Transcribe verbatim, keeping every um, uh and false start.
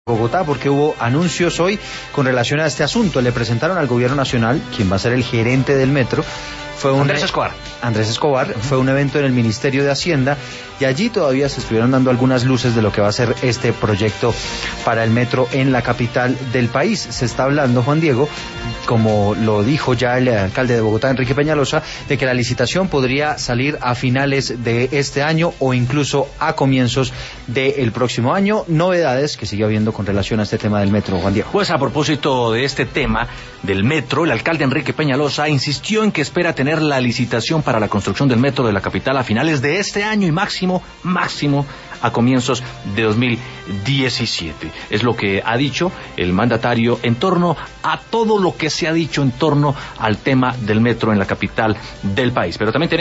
Bogotá, porque hubo anuncios hoy con relación a este asunto. Le presentaron al gobierno nacional, quien va a ser el gerente del metro. Fue un Andrés Escobar. Andrés Escobar, Uh-huh. Fue un evento en el Ministerio de Hacienda y allí todavía se estuvieron dando algunas luces de lo que va a ser este proyecto para el metro en la capital del país. Se está hablando, Juan Diego, como lo dijo ya el alcalde de Bogotá, Enrique Peñalosa, de que la licitación podría salir a finales de este año o incluso a comienzos del próximo año. Novedades que sigue habiendo con relación a este tema del metro, Juan Diego. Pues a propósito de este tema del metro, el alcalde Enrique Peñalosa insistió en que espera tener la licitación para la construcción del metro de la capital a finales de este año y máximo, máximo a comienzos de dos mil diecisiete. Es lo que ha dicho el mandatario en torno a todo lo que se ha dicho en torno al tema del metro en la capital del país. Pero también tenemos